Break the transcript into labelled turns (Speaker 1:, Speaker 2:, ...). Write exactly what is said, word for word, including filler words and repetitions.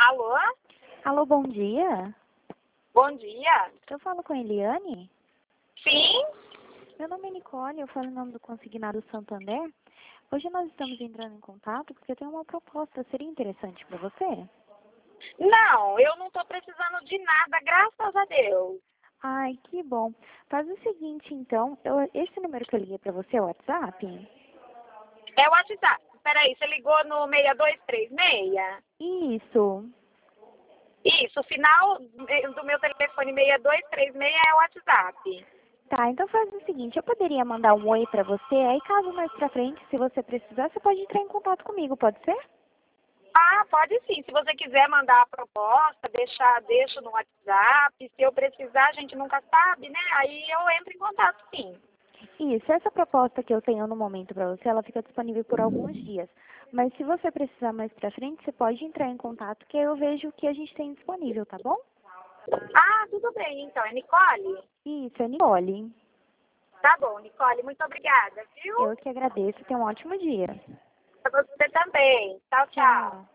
Speaker 1: Alô?
Speaker 2: Alô, bom dia.
Speaker 1: Bom dia.
Speaker 2: Eu falo com a Eliane?
Speaker 1: Sim?
Speaker 2: Meu nome é Nicole, eu falo em nome do Consignado Santander. Hoje nós estamos entrando em contato porque eu tenho uma proposta. Seria interessante para você?
Speaker 1: Não, eu não estou precisando de nada, graças a Deus.
Speaker 2: Ai, que bom. Faz o seguinte, então. Eu, esse número que eu liguei para você é o WhatsApp?
Speaker 1: É o WhatsApp. Peraí, você ligou no seis dois três seis?
Speaker 2: Isso.
Speaker 1: Isso, o final do meu telefone seis dois três seis é o WhatsApp.
Speaker 2: Tá, então faz o seguinte. Eu poderia mandar um oi para você. Aí caso mais pra frente, se você precisar, você pode entrar em contato comigo, pode ser?
Speaker 1: Ah, pode sim. Se você quiser mandar a proposta, deixar, deixo no WhatsApp. Se eu precisar, a gente nunca sabe, né? Aí eu entro em contato sim.
Speaker 2: Isso, essa proposta que eu tenho no momento para você, ela fica disponível por alguns dias. Mas se você precisar mais pra frente, você pode entrar em contato que eu vejo o que a gente tem disponível, tá bom?
Speaker 1: Ah, tudo bem, então. É Nicole?
Speaker 2: Isso, é Nicole.
Speaker 1: Tá bom, Nicole. Muito obrigada, viu?
Speaker 2: Eu que agradeço. Tenha um ótimo dia.
Speaker 1: Pra você também. Tchau, tchau.
Speaker 2: Tchau.